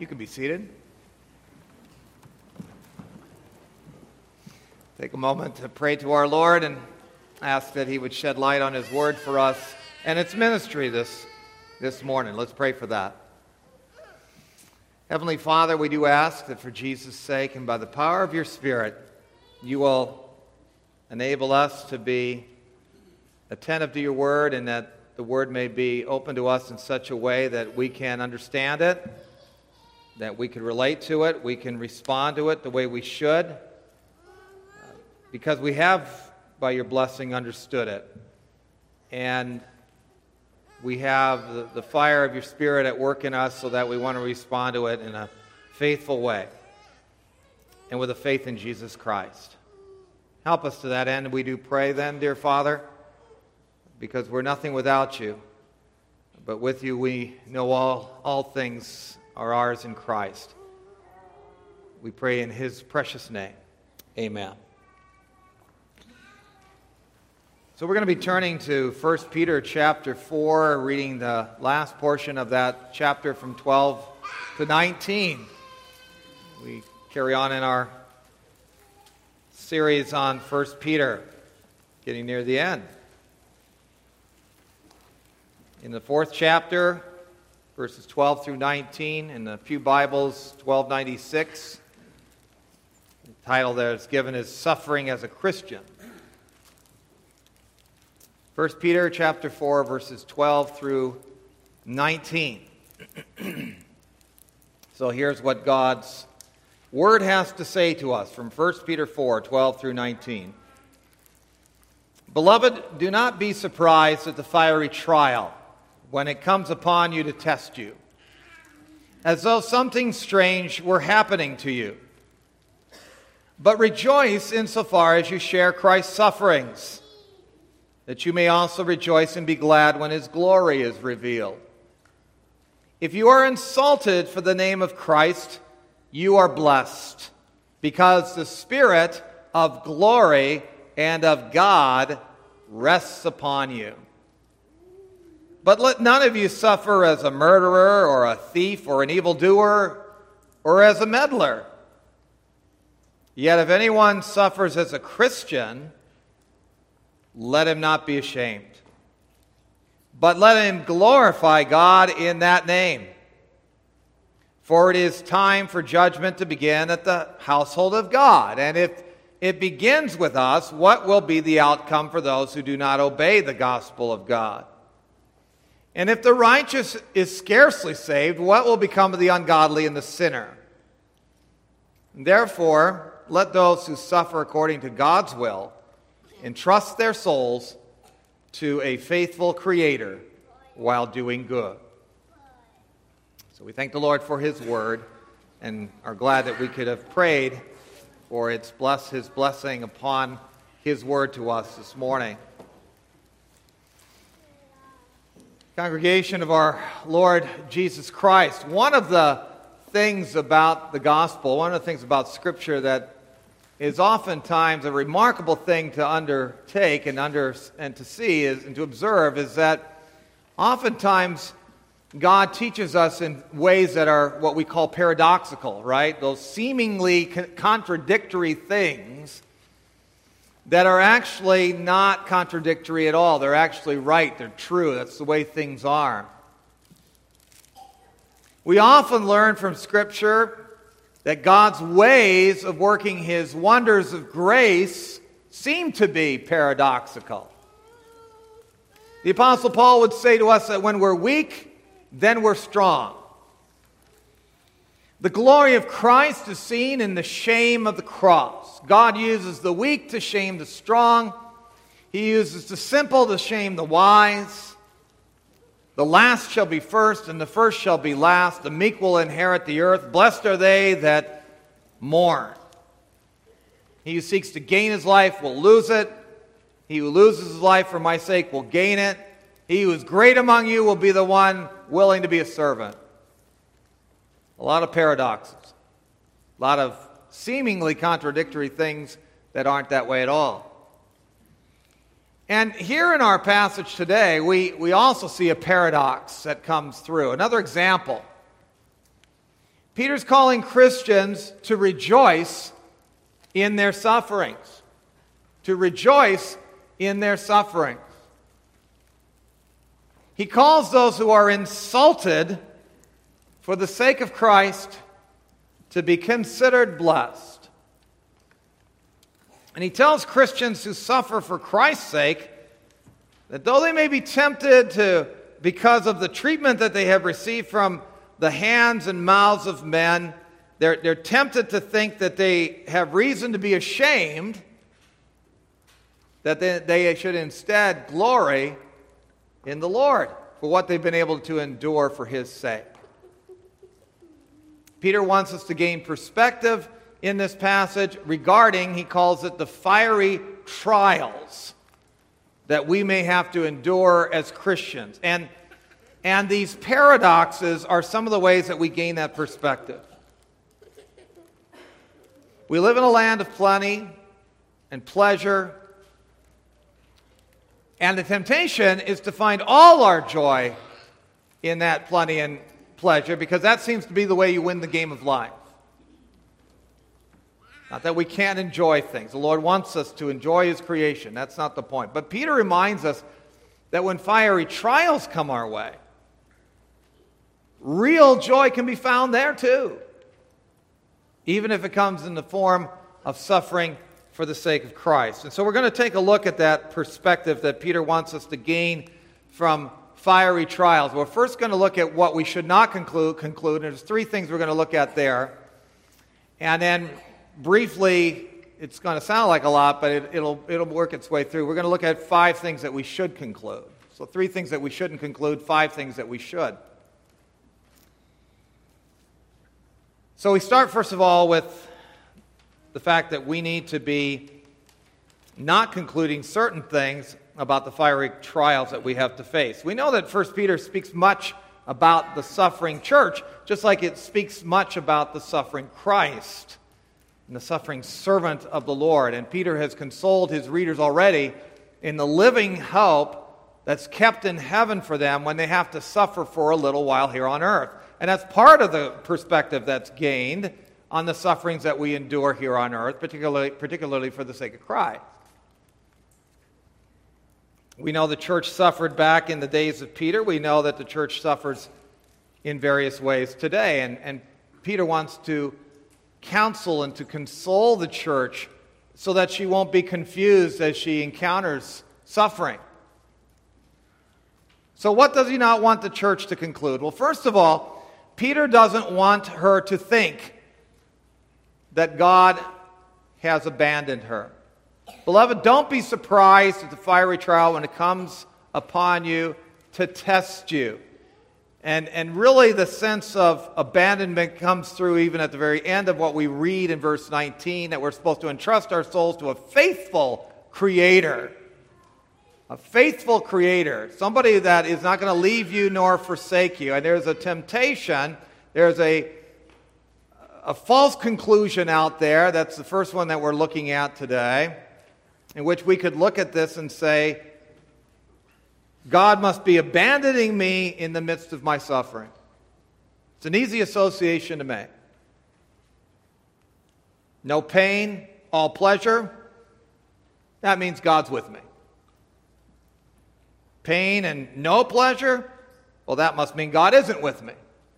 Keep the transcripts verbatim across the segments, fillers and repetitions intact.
You can be seated. Take a moment to pray to our Lord and ask that He would shed light on His Word for us and its ministry this, this morning. Let's pray for that. Heavenly Father, we do ask that for Jesus' sake and by the power of your Spirit, you will enable us to be attentive to your Word and that the Word may be open to us in such a way that we can understand it, that we can relate to it, we can respond to it the way we should, because we have, by your blessing, understood it. And we have the, the fire of your Spirit at work in us so that we want to respond to it in a faithful way and with a faith in Jesus Christ. Help us to that end, we do pray then, dear Father, because we're nothing without you. But with you we know all, all things are ours in Christ. We pray in His precious name. Amen. So we're going to be turning to First Peter chapter four, reading the last portion of that chapter from twelve to nineteen. We carry on in our series on First Peter, getting near the end. In the fourth chapter, verses twelve through nineteen, in the Pew Bibles, twelve ninety-six, the title there is given is Suffering as a Christian. First Peter chapter four, verses twelve through nineteen. So here's what God's Word has to say to us from First Peter four, twelve through nineteen. Beloved, do not be surprised at the fiery trial when it comes upon you to test you, as though something strange were happening to you. But rejoice insofar as you share Christ's sufferings, that you may also rejoice and be glad when His glory is revealed. If you are insulted for the name of Christ, you are blessed, because the Spirit of glory and of God rests upon you. But let none of you suffer as a murderer or a thief or an evildoer or as a meddler. Yet if anyone suffers as a Christian, let him not be ashamed, but let him glorify God in that name. For it is time for judgment to begin at the household of God. And if it begins with us, what will be the outcome for those who do not obey the gospel of God? And if the righteous is scarcely saved, what will become of the ungodly and the sinner? Therefore, let those who suffer according to God's will entrust their souls to a faithful Creator while doing good. So we thank the Lord for His Word and are glad that we could have prayed for its bless, His blessing upon His Word to us this morning. Congregation of our Lord Jesus Christ, one of the things about the gospel, one of the things about Scripture that is oftentimes a remarkable thing to undertake and under and to see is, and to observe is that oftentimes God teaches us in ways that are what we call paradoxical, right? Those seemingly contradictory things that are actually not contradictory at all. They're actually right. They're true. That's the way things are. We often learn from Scripture that God's ways of working His wonders of grace seem to be paradoxical. The Apostle Paul would say to us that when we're weak, then we're strong. The glory of Christ is seen in the shame of the cross. God uses the weak to shame the strong. He uses the simple to shame the wise. The last shall be first, and the first shall be last. The meek will inherit the earth. Blessed are they that mourn. He who seeks to gain his life will lose it. He who loses his life for my sake will gain it. He who is great among you will be the one willing to be a servant. A lot of paradoxes. A lot of seemingly contradictory things that aren't that way at all. And here in our passage today, we, we also see a paradox that comes through. Another example. Peter's calling Christians to rejoice in their sufferings. To rejoice in their sufferings. He calls those who are insulted for the sake of Christ to be considered blessed. And he tells Christians who suffer for Christ's sake that though they may be tempted to, because of the treatment that they have received from the hands and mouths of men, they're, they're tempted to think that they have reason to be ashamed, that they, they should instead glory in the Lord for what they've been able to endure for His sake. Peter wants us to gain perspective in this passage regarding, he calls it, the fiery trials that we may have to endure as Christians. And, and these paradoxes are some of the ways that we gain that perspective. We live in a land of plenty and pleasure, and the temptation is to find all our joy in that plenty and pleasure, because that seems to be the way you win the game of life. Not that we can't enjoy things. The Lord wants us to enjoy His creation. That's not the point. But Peter reminds us that when fiery trials come our way, real joy can be found there too, even if it comes in the form of suffering for the sake of Christ. And so we're going to take a look at that perspective that Peter wants us to gain from fiery trials. We're first going to look at what we should not conclude, conclude, and there's three things we're going to look at there. And then briefly, it's going to sound like a lot, but it, it'll, it'll work its way through. We're going to look at five things that we should conclude. So three things that we shouldn't conclude, five things that we should. So we start, first of all, with the fact that we need to be not concluding certain things about the fiery trials that we have to face. We know that First Peter speaks much about the suffering church, just like it speaks much about the suffering Christ and the suffering servant of the Lord. And Peter has consoled his readers already in the living hope that's kept in heaven for them when they have to suffer for a little while here on earth. And that's part of the perspective that's gained on the sufferings that we endure here on earth, particularly, particularly for the sake of Christ. We know the church suffered back in the days of Peter. We know that the church suffers in various ways today. And, and Peter wants to counsel and to console the church so that she won't be confused as she encounters suffering. So what does he not want the church to conclude? Well, first of all, Peter doesn't want her to think that God has abandoned her. Beloved, don't be surprised at the fiery trial when it comes upon you to test you. And, and really the sense of abandonment comes through even at the very end of what we read in verse nineteen, that we're supposed to entrust our souls to a faithful Creator. A faithful Creator. Somebody that is not going to leave you nor forsake you. And there's a temptation, there's a A false conclusion out there, that's the first one that we're looking at today, in which we could look at this and say, God must be abandoning me in the midst of my suffering. It's an easy association to make. No pain, all pleasure. That means God's with me. Pain and no pleasure, well, that must mean God isn't with me.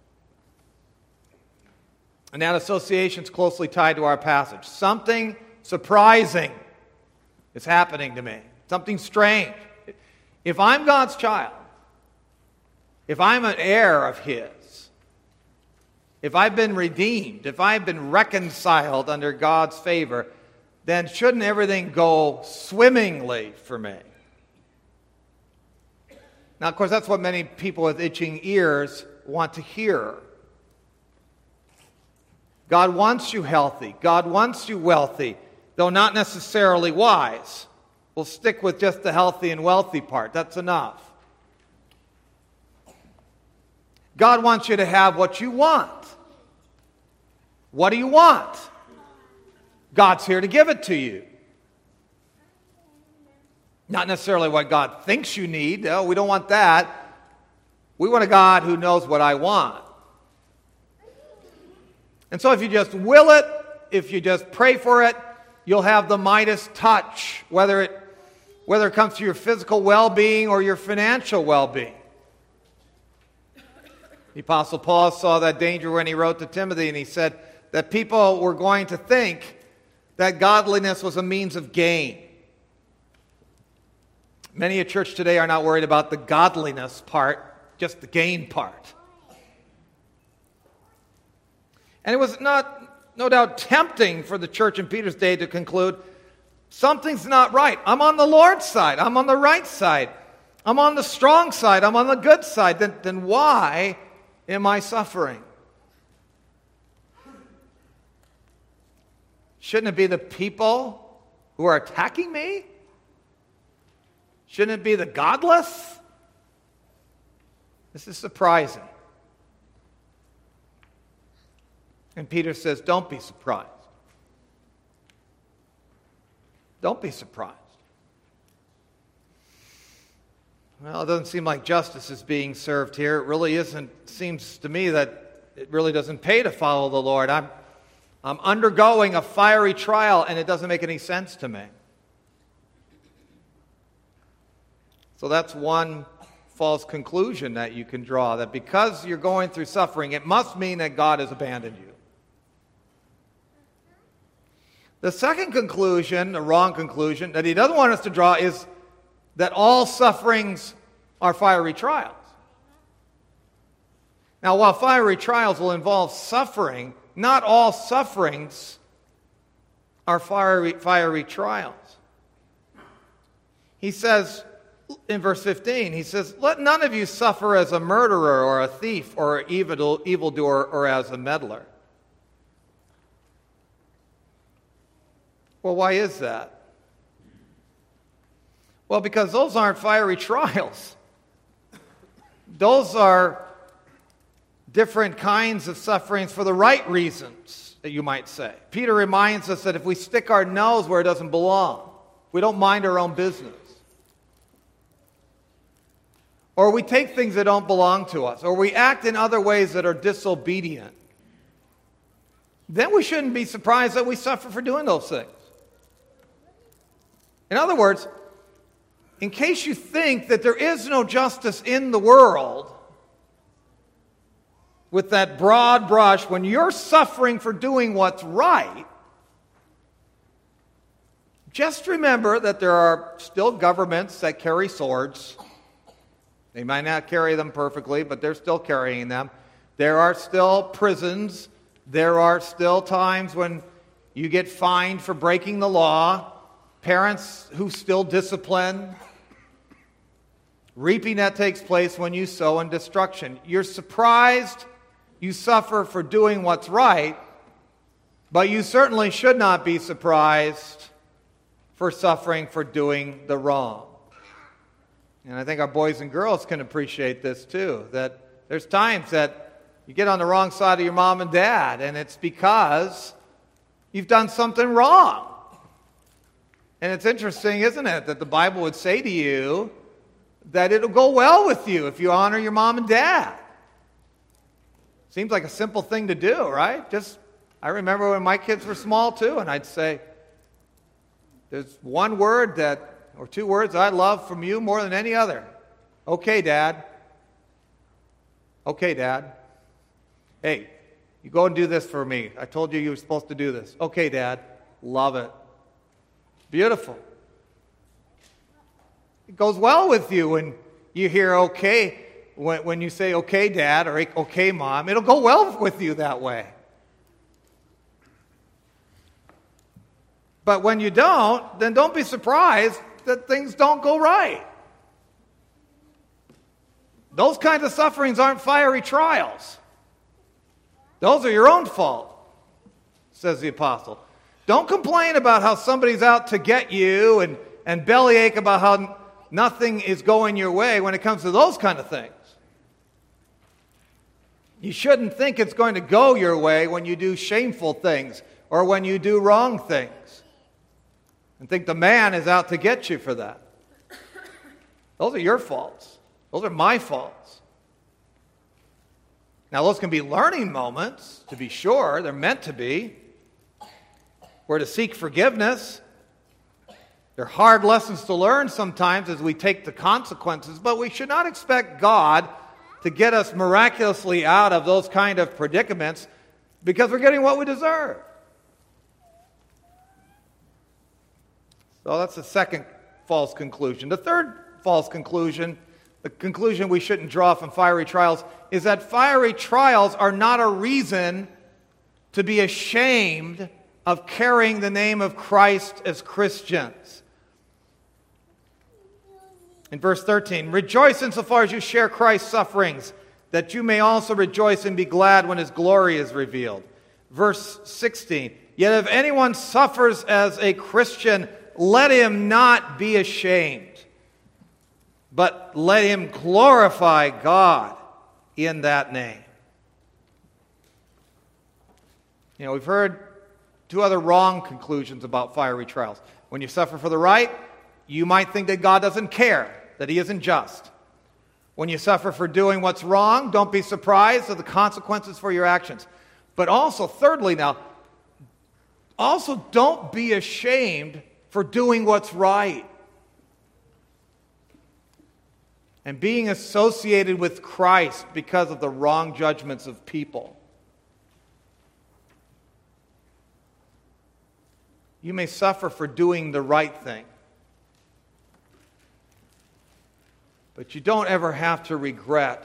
And that association is closely tied to our passage. Something surprising is happening to me. Something strange. If I'm God's child, if I'm an heir of His, if I've been redeemed, if I've been reconciled under God's favor, then shouldn't everything go swimmingly for me? Now, of course, that's what many people with itching ears want to hear. God wants you healthy. God wants you wealthy, though not necessarily wise. We'll stick with just the healthy and wealthy part. That's enough. God wants you to have what you want. What do you want? God's here to give it to you. Not necessarily what God thinks you need. No, we don't want that. We want a God who knows what I want. And so if you just will it, if you just pray for it, you'll have the Midas touch, whether it, whether it comes to your physical well-being or your financial well-being. The Apostle Paul saw that danger when he wrote to Timothy, and he said that people were going to think that godliness was a means of gain. Many at church today are not worried about the godliness part, just the gain part. And it was not, no doubt, tempting for the church in Peter's day to conclude, something's not right. I'm on the Lord's side. I'm on the right side. I'm on the strong side. I'm on the good side. Then, then why am I suffering? Shouldn't it be the people who are attacking me? Shouldn't it be the godless? This is surprising. And Peter says, don't be surprised. Don't be surprised. Well, it doesn't seem like justice is being served here. It really isn't. It seems to me that it really doesn't pay to follow the Lord. I'm, I'm undergoing a fiery trial, and it doesn't make any sense to me. So that's one false conclusion that you can draw, that because you're going through suffering, it must mean that God has abandoned you. The second conclusion, a wrong conclusion, that he doesn't want us to draw is that all sufferings are fiery trials. Now, while fiery trials will involve suffering, not all sufferings are fiery, fiery trials. He says in verse fifteen, he says, let none of you suffer as a murderer or a thief or an evil, evildoer or as a meddler. Well, why is that? Well, because those aren't fiery trials. Those are different kinds of sufferings for the right reasons, that you might say. Peter reminds us that if we stick our nose where it doesn't belong, we don't mind our own business, or we take things that don't belong to us, or we act in other ways that are disobedient, then we shouldn't be surprised that we suffer for doing those things. In other words, in case you think that there is no justice in the world, with that broad brush, when you're suffering for doing what's right, just remember that there are still governments that carry swords. They might not carry them perfectly, but they're still carrying them. There are still prisons. There are still times when you get fined for breaking the law. Parents who still discipline. Reaping that takes place when you sow in destruction. You're surprised you suffer for doing what's right, but you certainly should not be surprised for suffering for doing the wrong. And I think our boys and girls can appreciate this too, that there's times that you get on the wrong side of your mom and dad, and it's because you've done something wrong. And it's interesting, isn't it, that the Bible would say to you that it'll go well with you if you honor your mom and dad. Seems like a simple thing to do, right? Just, I remember when my kids were small too, and I'd say, there's one word that, or two words I love from you more than any other. Okay, Dad. Okay, Dad. Hey, you go and do this for me. I told you you were supposed to do this. Okay, Dad. Love it. Beautiful. It goes well with you when you hear okay, when, when you say okay, Dad, or okay, Mom. It'll go well with you that way. But when you don't, then don't be surprised that things don't go right. Those kinds of sufferings aren't fiery trials. Those are your own fault, says the apostle. Don't complain about how somebody's out to get you and, and bellyache about how nothing is going your way when it comes to those kind of things. You shouldn't think it's going to go your way when you do shameful things or when you do wrong things, and think the man is out to get you for that. Those are your faults. Those are my faults. Now, those can be learning moments, to be sure. They're meant to be. We're to seek forgiveness. They're hard lessons to learn sometimes as we take the consequences, but we should not expect God to get us miraculously out of those kind of predicaments because we're getting what we deserve. So that's the second false conclusion. The third false conclusion, the conclusion we shouldn't draw from fiery trials, is that fiery trials are not a reason to be ashamed of carrying the name of Christ as Christians. In verse thirteen, rejoice insofar as you share Christ's sufferings, that you may also rejoice and be glad when his glory is revealed. Verse sixteen, yet if anyone suffers as a Christian, let him not be ashamed, but let him glorify God in that name. You know, we've heard two other wrong conclusions about fiery trials. When you suffer for the right, you might think that God doesn't care, that he isn't just. When you suffer for doing what's wrong, don't be surprised at the consequences for your actions. But also, thirdly now, also don't be ashamed for doing what's right. And being associated with Christ because of the wrong judgments of people. You may suffer for doing the right thing. But you don't ever have to regret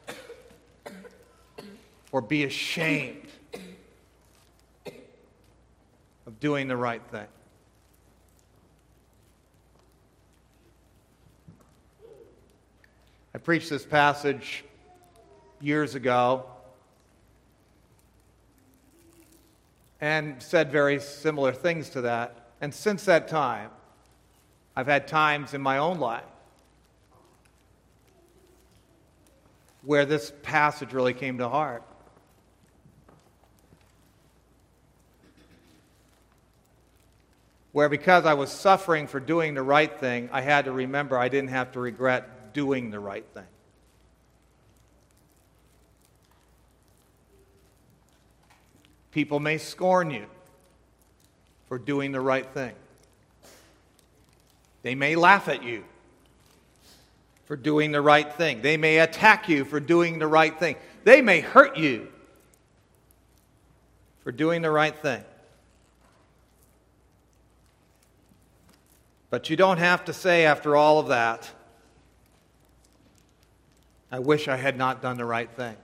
or be ashamed of doing the right thing. I preached this passage years ago and said very similar things to that. And since that time, I've had times in my own life where this passage really came to heart. Where because I was suffering for doing the right thing, I had to remember I didn't have to regret doing the right thing. People may scorn you for doing the right thing. They may laugh at you for doing the right thing. They may attack you for doing the right thing. They may hurt you for doing the right thing. But you don't have to say after all of that, I wish I had not done the right thing.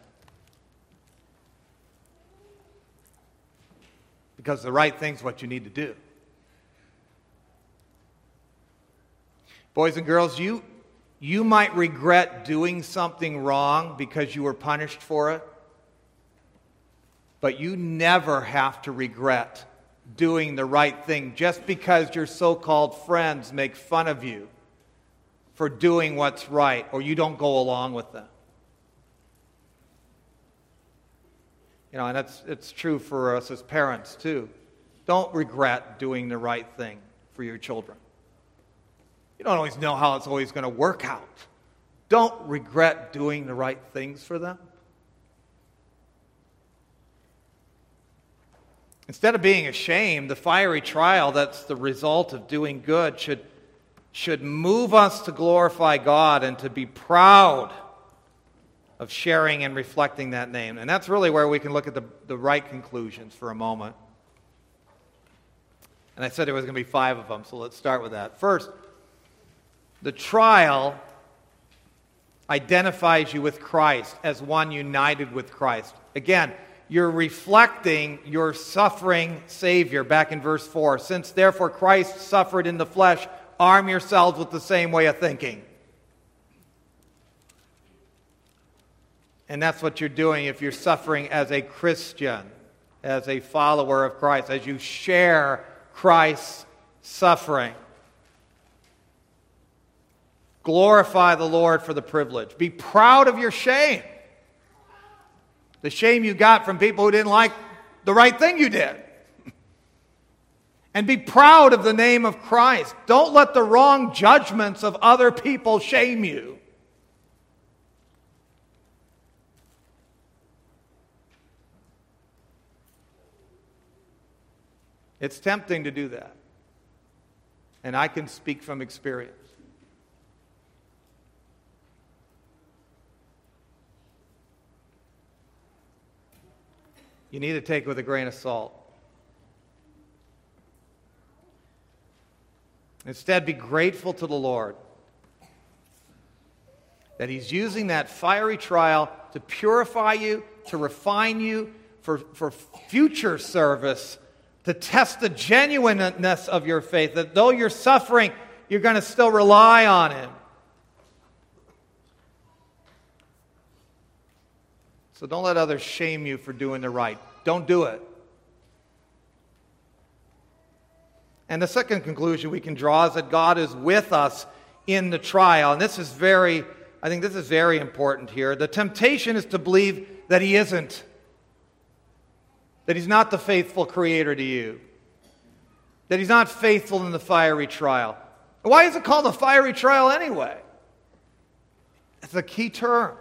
Because the right thing's what you need to do. Boys and girls, you, you might regret doing something wrong because you were punished for it, but you never have to regret doing the right thing just because your so-called friends make fun of you for doing what's right or you don't go along with them. You know, and that's it's true for us as parents too. Don't regret doing the right thing for your children. You don't always know how it's always going to work out. Don't regret doing the right things for them. Instead of being ashamed, the fiery trial that's the result of doing good should, should move us to glorify God and to be proud of sharing and reflecting that name. And that's really where we can look at the, the right conclusions for a moment. And I said there was going to be five of them, so let's start with that. First, the trial identifies you with Christ as one united with Christ. Again, you're reflecting your suffering Savior back in verse four. Since therefore Christ suffered in the flesh, arm yourselves with the same way of thinking. And that's what you're doing if you're suffering as a Christian, as a follower of Christ, as you share Christ's suffering. Glorify the Lord for the privilege. Be proud of your shame. The shame you got from people who didn't like the right thing you did. And be proud of the name of Christ. Don't let the wrong judgments of other people shame you. It's tempting to do that. And I can speak from experience. You need to take it with a grain of salt. Instead, be grateful to the Lord that He's using that fiery trial to purify you, to refine you for, for future service, to test the genuineness of your faith, that though you're suffering, you're going to still rely on Him. So don't let others shame you for doing the right. Don't do it. And the second conclusion we can draw is that God is with us in the trial. And this is very, I think this is very important here. The temptation is to believe that He isn't. That He's not the faithful Creator to you. That He's not faithful in the fiery trial. Why is it called a fiery trial anyway? It's a key term.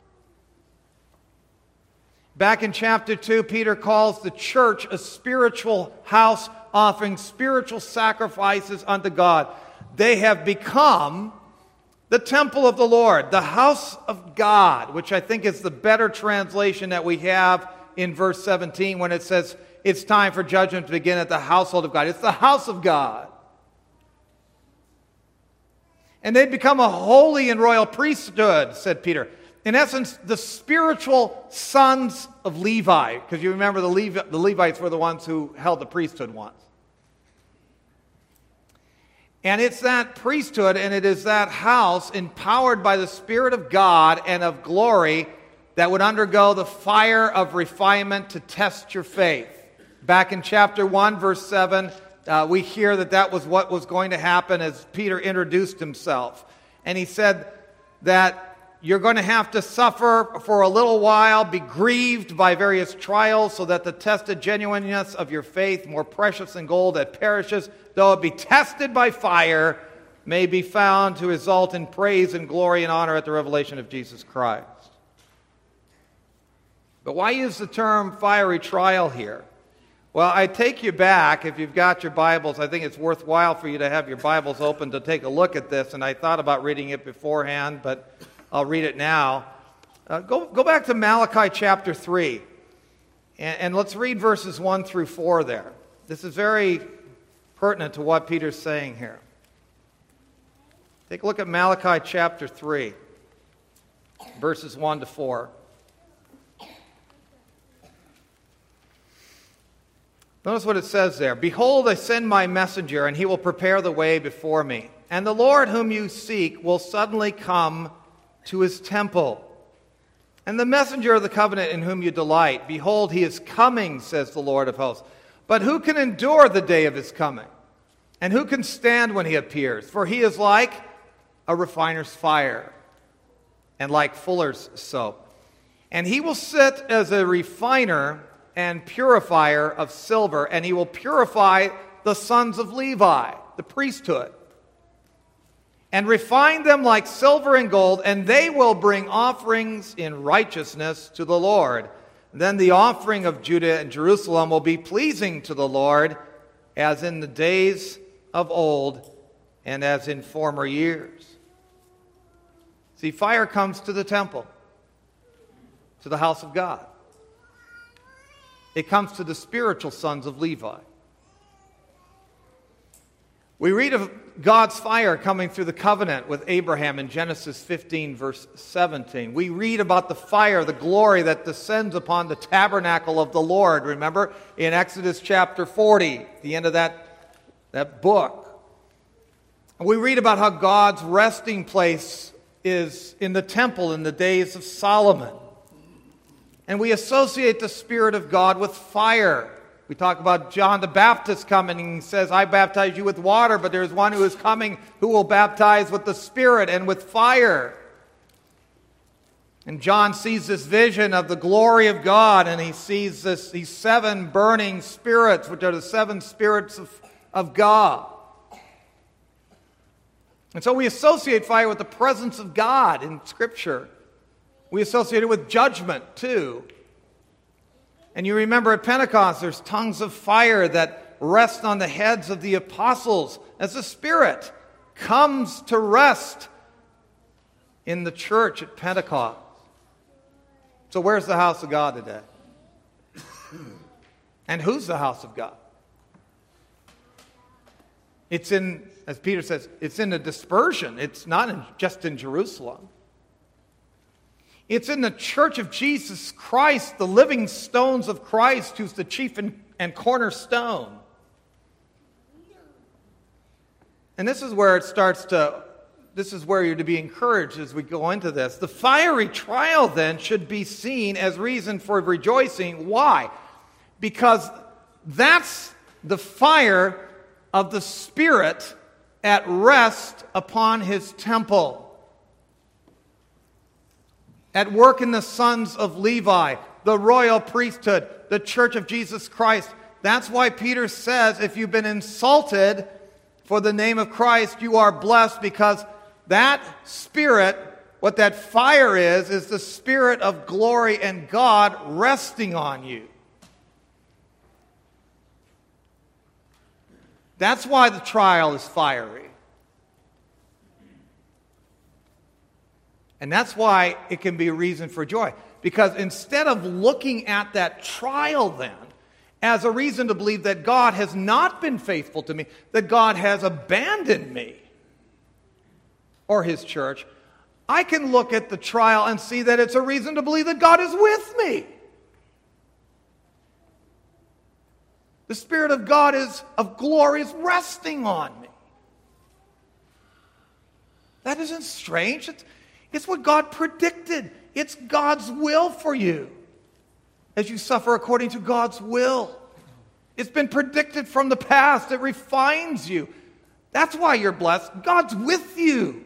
Back in chapter two, Peter calls the church a spiritual house offering spiritual sacrifices unto God. They have become the temple of the Lord, the house of God, which I think is the better translation that we have in verse seventeen when it says it's time for judgment to begin at the household of God. It's the house of God. And they've become a holy and royal priesthood, said Peter. In essence, the spiritual sons of Levi, because you remember the, Levi, the Levites were the ones who held the priesthood once. And it's that priesthood and it is that house empowered by the Spirit of God and of glory that would undergo the fire of refinement to test your faith. Back in chapter one, verse seven, uh, we hear that that was what was going to happen as Peter introduced himself. And he said that you're going to have to suffer for a little while, be grieved by various trials, so that the tested genuineness of your faith, more precious than gold that perishes, though it be tested by fire, may be found to result in praise and glory and honor at the revelation of Jesus Christ. But why use the term fiery trial here? Well, I take you back, if you've got your Bibles, I think it's worthwhile for you to have your Bibles open to take a look at this, and I thought about reading it beforehand, but I'll read it now. Uh, go, go back to Malachi chapter three, and, and let's read verses one through four there. This is very pertinent to what Peter's saying here. Take a look at Malachi chapter three, verses one to four. Notice what it says there. Behold, I send my messenger, and he will prepare the way before me. And the Lord whom you seek will suddenly come to his temple. And the messenger of the covenant in whom you delight, behold, he is coming, says the Lord of hosts. But who can endure the day of his coming? And who can stand when he appears? For he is like a refiner's fire, and like fuller's soap. And he will sit as a refiner and purifier of silver, and he will purify the sons of Levi, the priesthood, and refine them like silver and gold, and they will bring offerings in righteousness to the Lord. Then the offering of Judah and Jerusalem will be pleasing to the Lord, as in the days of old and as in former years. See, fire comes to the temple, to the house of God. It comes to the spiritual sons of Levi. We read of God's fire coming through the covenant with Abraham in Genesis fifteen, verse seventeen. We read about the fire, the glory that descends upon the tabernacle of the Lord. Remember in Exodus chapter forty, the end of that, that book. We read about how God's resting place is in the temple in the days of Solomon. And we associate the Spirit of God with fire. We talk about John the Baptist coming, and he says, I baptize you with water, but there's one who is coming who will baptize with the Spirit and with fire. And John sees this vision of the glory of God, and he sees this, these seven burning spirits, which are the seven spirits of, of God. And so we associate fire with the presence of God in Scripture. We associate it with judgment, too. And you remember at Pentecost, there's tongues of fire that rest on the heads of the apostles as the Spirit comes to rest in the church at Pentecost. So where's the house of God today? And who's the house of God? It's in, as Peter says, it's in the dispersion. It's not in, just in Jerusalem. It's in the church of Jesus Christ, the living stones of Christ, who's the chief and, and cornerstone. And this is where it starts to, this is where you're to be encouraged as we go into this. The fiery trial, then, should be seen as reason for rejoicing. Why? Because that's the fire of the Spirit at rest upon His temple. At work in the sons of Levi, the royal priesthood, the church of Jesus Christ. That's why Peter says, if you've been insulted for the name of Christ, you are blessed, because that Spirit, what that fire is, is the Spirit of glory and God resting on you. That's why the trial is fiery. And that's why it can be a reason for joy. Because instead of looking at that trial then as a reason to believe that God has not been faithful to me, that God has abandoned me or His church, I can look at the trial and see that it's a reason to believe that God is with me. The Spirit of God is of glory is resting on me. That isn't strange. It's, it's what God predicted. It's God's will for you as you suffer according to God's will. It's been predicted from the past. It refines you. That's why you're blessed. God's with you.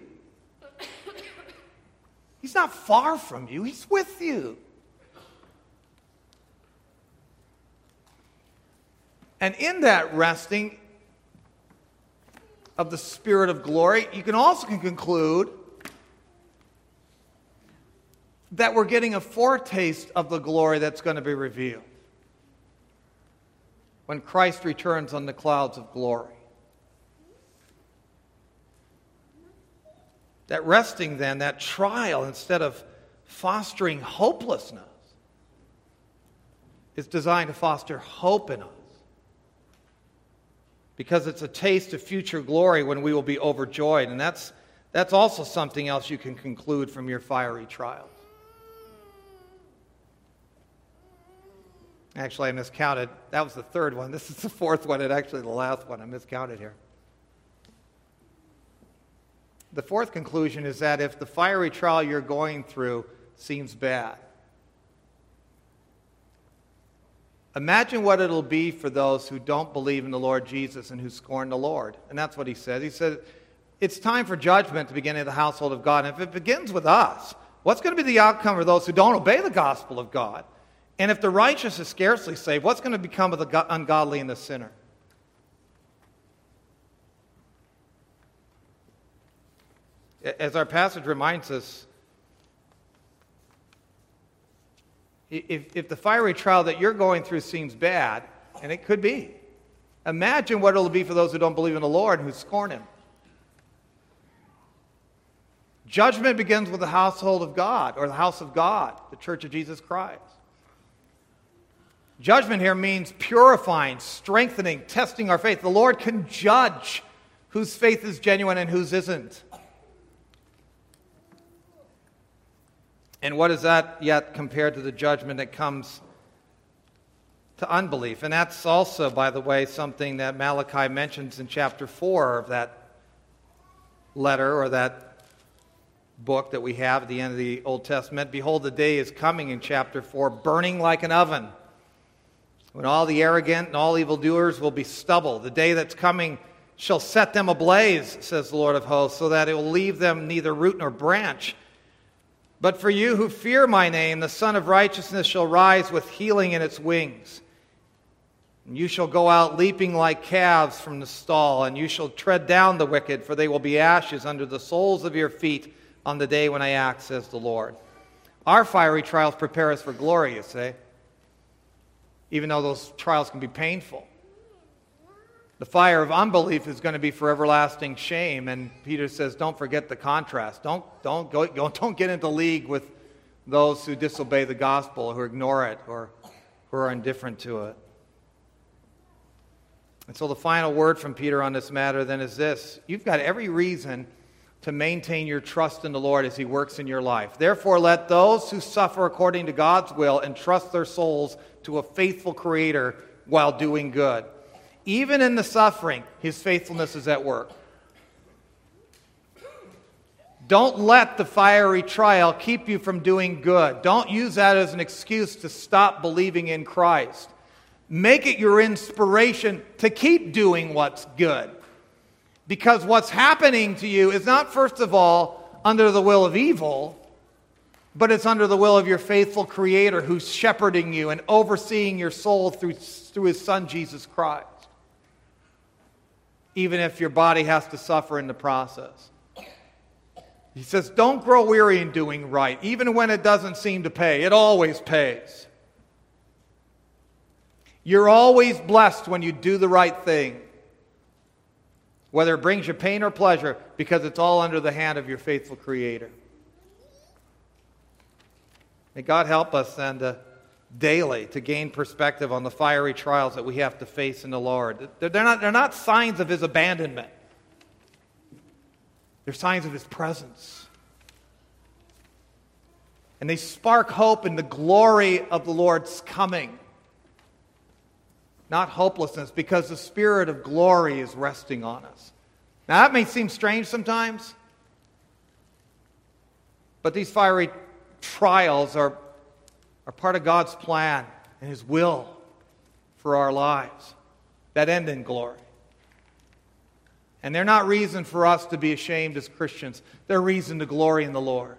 He's not far from you. He's with you. And in that resting of the Spirit of glory, you can also conclude that we're getting a foretaste of the glory that's going to be revealed when Christ returns on the clouds of glory. That resting then, that trial, instead of fostering hopelessness, is designed to foster hope in us. Because it's a taste of future glory when we will be overjoyed. And that's, that's also something else you can conclude from your fiery trials. Actually, I miscounted. That was the third one. This is the fourth one, and actually the last one. I miscounted here. The fourth conclusion is that if the fiery trial you're going through seems bad, imagine what it'll be for those who don't believe in the Lord Jesus and who scorn the Lord. And that's what he says. He said, it's time for judgment to begin in the household of God. And if it begins with us, what's going to be the outcome for those who don't obey the gospel of God? And if the righteous is scarcely saved, what's going to become of the ungodly and the sinner? As our passage reminds us, if, if the fiery trial that you're going through seems bad, and it could be, imagine what it will be for those who don't believe in the Lord and who scorn Him. Judgment begins with the household of God, or the house of God, the church of Jesus Christ. Judgment here means purifying, strengthening, testing our faith. The Lord can judge whose faith is genuine and whose isn't. And what is that yet compared to the judgment that comes to unbelief? And that's also, by the way, something that Malachi mentions in chapter four of that letter or that book that we have at the end of the Old Testament. Behold, the day is coming in chapter four, burning like an oven, when all the arrogant and all evildoers will be stubble. The day that's coming shall set them ablaze, says the Lord of hosts, so that it will leave them neither root nor branch. But for you who fear my name, the Son of Righteousness shall rise with healing in its wings. And you shall go out leaping like calves from the stall, and you shall tread down the wicked, for they will be ashes under the soles of your feet on the day when I act, says the Lord. Our fiery trials prepare us for glory, you say, even though those trials can be painful. The fire of unbelief is going to be for everlasting shame. And Peter says, don't forget the contrast. Don't, don't, go, don't get into league with those who disobey the gospel, who ignore it, or who are indifferent to it. And so the final word from Peter on this matter then is this: you've got every reason to maintain your trust in the Lord as He works in your life. Therefore, let those who suffer according to God's will entrust their souls to a faithful Creator while doing good. Even in the suffering, His faithfulness is at work. Don't let the fiery trial keep you from doing good. Don't use that as an excuse to stop believing in Christ. Make it your inspiration to keep doing what's good. Because what's happening to you is not, first of all, under the will of evil, but it's under the will of your faithful Creator who's shepherding you and overseeing your soul through, through His Son, Jesus Christ. Even if your body has to suffer in the process. He says, don't grow weary in doing right, even when it doesn't seem to pay. It always pays. You're always blessed when you do the right thing, whether it brings you pain or pleasure, because it's all under the hand of your faithful Creator. May God help us then to daily to gain perspective on the fiery trials that we have to face in the Lord. They're not, they're not signs of His abandonment. They're signs of His presence. And they spark hope in the glory of the Lord's coming. Not hopelessness, because the Spirit of glory is resting on us. Now that may seem strange sometimes, but these fiery trials are are part of God's plan and His will for our lives that end in glory. And they're not reason for us to be ashamed as Christians. They're reason to glory in the Lord.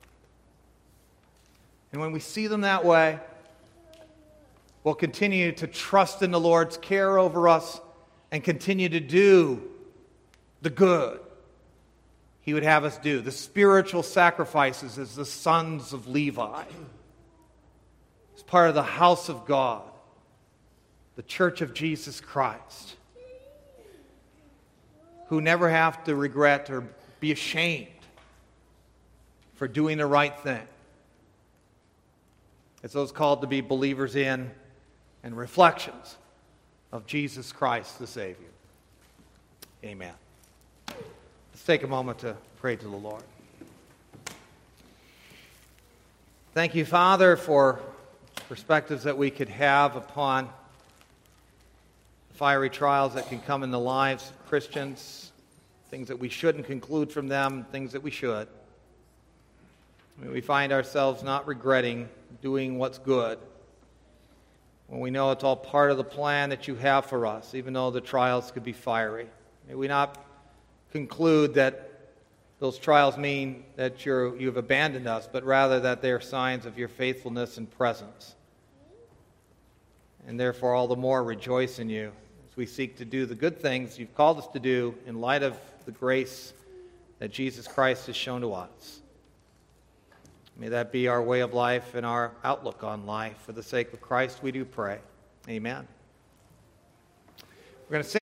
And when we see them that way, we'll continue to trust in the Lord's care over us and continue to do the good He would have us do, the spiritual sacrifices as the sons of Levi. As part of the house of God, the church of Jesus Christ, who never have to regret or be ashamed for doing the right thing. It's those called to be believers in and reflections of Jesus Christ the Savior. Amen. Let's take a moment to pray to the Lord. Thank you, Father, for perspectives that we could have upon the fiery trials that can come in the lives of Christians, things that we shouldn't conclude from them, things that we should. May we find ourselves not regretting doing what's good when we know it's all part of the plan that you have for us, even though the trials could be fiery. May we not conclude that those trials mean that you're, you've abandoned us, but rather that they are signs of your faithfulness and presence. And therefore, all the more rejoice in you as we seek to do the good things you've called us to do in light of the grace that Jesus Christ has shown to us. May that be our way of life and our outlook on life. For the sake of Christ, we do pray. Amen. We're going to sing.